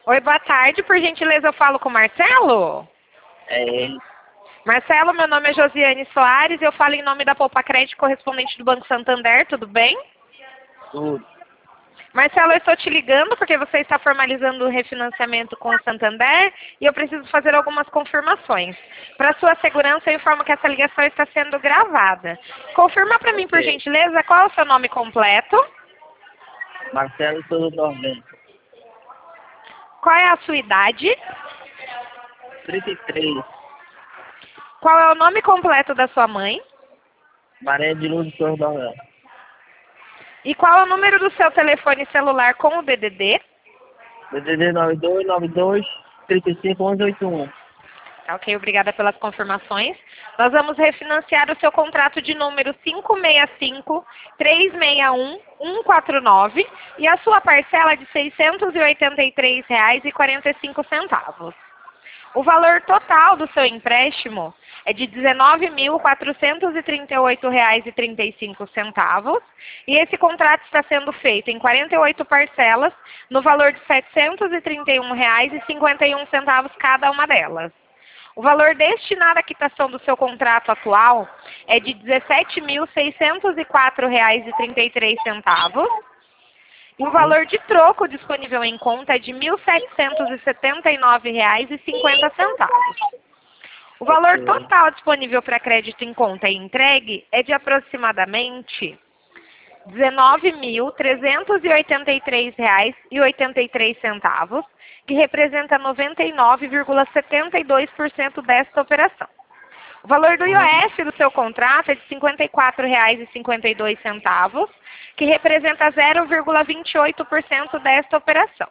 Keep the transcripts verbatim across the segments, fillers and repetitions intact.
Oi, boa tarde. Por gentileza, eu falo com o Marcelo? É ele. Marcelo, meu nome é Josiane Soares e eu falo em nome da Poupa Crédito, correspondente do Banco Santander, tudo bem? Tudo. Marcelo, eu estou te ligando porque você está formalizando o refinanciamento com o Santander e eu preciso fazer algumas confirmações. Para sua segurança, eu informo que essa ligação está sendo gravada. Confirma para mim, por Ok. gentileza, qual é o seu nome completo? Marcelo Souza Dorvento. Qual é a sua idade? trinta e três. Qual é o nome completo da sua mãe? Maria de Luz Souza Dorvento. E qual é o número do seu telefone celular com o D D D? D D D nove dois nove dois, trinta e cinco, onze oitenta e um. Tá, ok, obrigada pelas confirmações. Nós vamos refinanciar o seu contrato de número cinco seis cinco, três seis um, um quatro nove e a sua parcela de seiscentos e oitenta e três reais e quarenta e cinco centavos. O valor total do seu empréstimo é de dezenove mil quatrocentos e trinta e oito reais e trinta e cinco centavos e esse contrato está sendo feito em quarenta e oito parcelas no valor de setecentos e trinta e um reais e cinquenta e um centavos cada uma delas. O valor destinado à quitação do seu contrato atual é de dezessete mil seiscentos e quatro reais e trinta e três centavos. E o valor de troco disponível em conta é de mil setecentos e setenta e nove reais e cinquenta centavos. O valor Ok. total disponível para crédito em conta e entregue é de aproximadamente dezenove mil trezentos e oitenta e três reais e oitenta e três centavos, que representa noventa e nove vírgula setenta e dois por cento desta operação. O valor do I O F do seu contrato é de cinquenta e quatro reais e cinquenta e dois centavos, que representa zero vírgula vinte e oito por cento desta operação.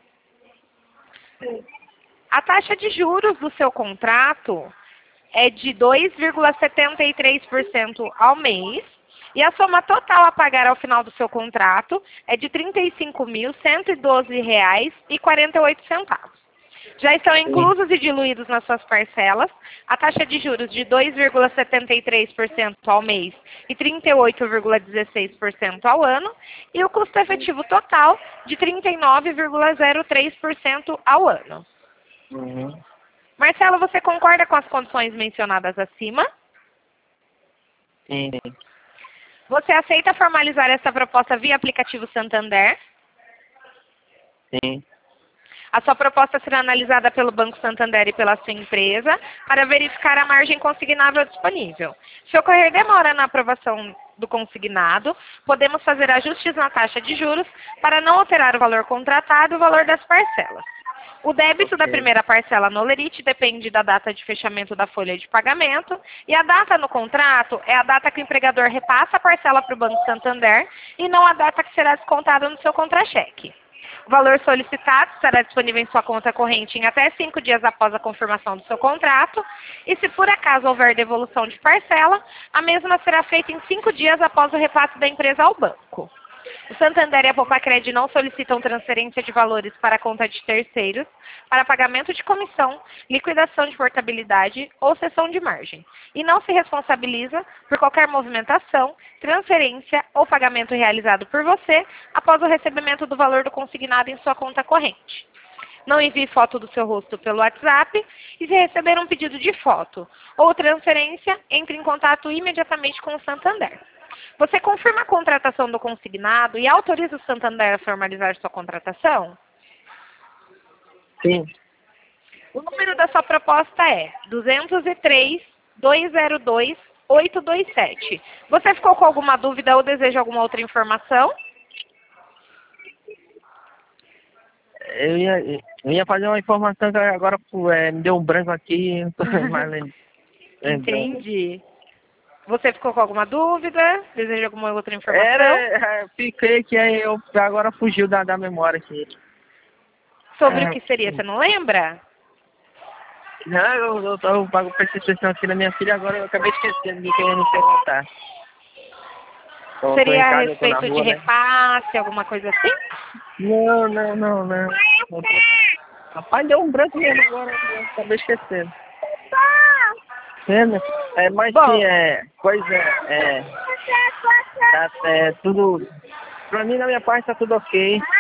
A taxa de juros do seu contrato é de dois vírgula setenta e três por cento ao mês e a soma total a pagar ao final do seu contrato é de trinta e cinco mil cento e doze reais e quarenta e oito centavos. Já estão inclusos e diluídos nas suas parcelas a taxa de juros de dois vírgula setenta e três por cento ao mês e trinta e oito vírgula dezesseis por cento ao ano e o custo efetivo total de trinta e nove vírgula zero três por cento ao ano. Uhum. Marcelo, você concorda com as condições mencionadas acima? Sim. Você aceita formalizar essa proposta via aplicativo Santander? Sim. A sua proposta será analisada pelo Banco Santander e pela sua empresa para verificar a margem consignável disponível. Se ocorrer demora na aprovação do consignado, podemos fazer ajustes na taxa de juros para não alterar o valor contratado e o valor das parcelas. O débito da Ok. primeira parcela no Olerite depende da data de fechamento da folha de pagamento e a data no contrato é a data que o empregador repassa a parcela para o Banco Santander e não a data que será descontada no seu contra-cheque. O valor solicitado estará disponível em sua conta corrente em até cinco dias após a confirmação do seu contrato e se por acaso houver devolução de parcela, a mesma será feita em cinco dias após o repasse da empresa ao banco. O Santander e a Poupa Crédito não solicitam transferência de valores para a conta de terceiros, para pagamento de comissão, liquidação de portabilidade ou cessão de margem. E não se responsabiliza por qualquer movimentação, transferência ou pagamento realizado por você após o recebimento do valor do consignado em sua conta corrente. Não envie foto do seu rosto pelo WhatsApp e se receber um pedido de foto ou transferência, entre em contato imediatamente com o Santander. Você confirma a contratação do consignado e autoriza o Santander a formalizar sua contratação? Sim. O número da sua proposta é duzentos e três, dois zero dois, oito dois sete. Você ficou com alguma dúvida ou deseja alguma outra informação? Eu ia, eu ia fazer uma informação que agora é, me deu um branco aqui, não tô mais lem- lembrando. Entendi. Você ficou com alguma dúvida? Deseja alguma outra informação? Era, fiquei que aí eu agora fugiu da, da memória aqui. Sobre o É, que seria? Você não lembra? não, eu, eu, eu pago prestei atenção aqui na minha filha, agora eu acabei esquecendo de que eu não sei contar. Tô, tô em Seria a casa, eu tô na respeito de rua, né? repasse, alguma coisa assim? Não, não, não, não. Não tô- Rapaz, deu um branco mesmo agora, eu acabei esquecendo. É, né? É, mas Bom. sim, é, coisa, é, tá, é, tudo, pra mim, na minha parte, tá tudo ok.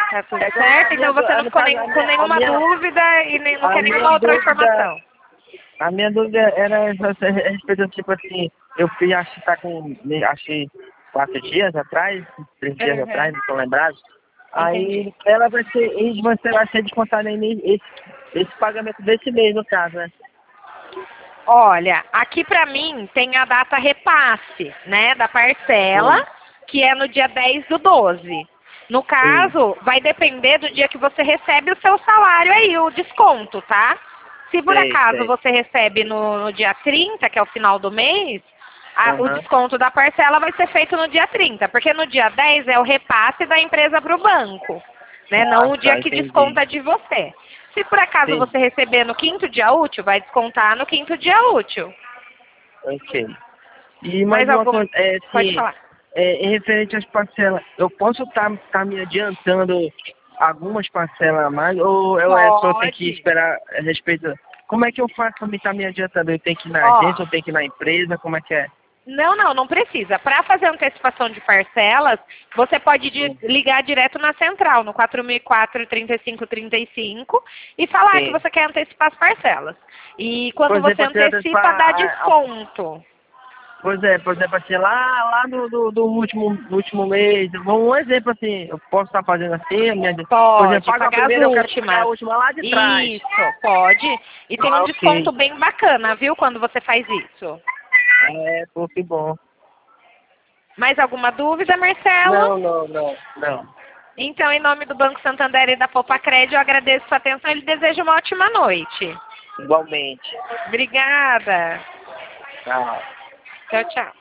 Tá tudo É que certo? a Então minha você não du- ficou a nem, minha- com nenhuma a minha- dúvida e nem, não a quer minha nenhuma outra dúvida- informação. A minha dúvida era essa, a respeito, tipo assim, eu fui, acho que tá com, acho que quatro dias atrás, três dias Uhum. atrás, não tô lembrado. Aí Entendi. ela vai ser, e você vai ser descontado aí esse, esse pagamento desse mês, no caso, né? Olha, aqui pra mim tem a data repasse, né, da parcela, Sim. que é no dia dez do doze. No caso, vai depender do dia que você recebe o seu salário aí, o desconto, tá? Se por Sei, acaso sei. você recebe no, no dia trinta, que é o final do mês, a- o Aham. desconto da parcela vai ser feito no dia trinta, porque no dia dez é o repasse da empresa para o banco, né? Não Ah, o dia tá, que entendi. desconta de você. Se por acaso Sim. você receber no quinto dia útil, vai descontar no quinto dia útil. Ok. E mais Mais uma alguma? coisa, é, Pode assim, falar. é, em referente às parcelas, eu posso estar tá, tá me adiantando algumas parcelas a mais, ou eu é só ter que Pode. esperar a respeito... Como é que eu faço para me estar tá me adiantando? Eu tenho que ir na Ó. agência, eu tenho que ir na empresa, como é que é? Não, não, não precisa. Para fazer antecipação de parcelas, você pode di- ligar direto na central, no quatro mil e quatro, trinta e cinco, trinta e cinco, e falar Sim. que você quer antecipar as parcelas. E quando Por você exemplo, eu antecipa, antecipar dá a- a- desconto. Pois é, por exemplo, assim, lá, lá do, do, do último, do último mês, um exemplo assim, eu posso estar fazendo assim, a minha, por Pode, exemplo, paga a pagar as primeira, eu quero pagar últimas. a última lá de trás. Isso, pode. E tem Ah, um ok. desconto bem bacana, viu, quando você faz isso. É, pô, que bom. Mais alguma dúvida, Marcelo? Não, não, não, não. Então, em nome do Banco Santander e da Popacred, eu agradeço sua atenção e lhe desejo uma ótima noite. Igualmente. Obrigada. Tchau. Tchau, tchau.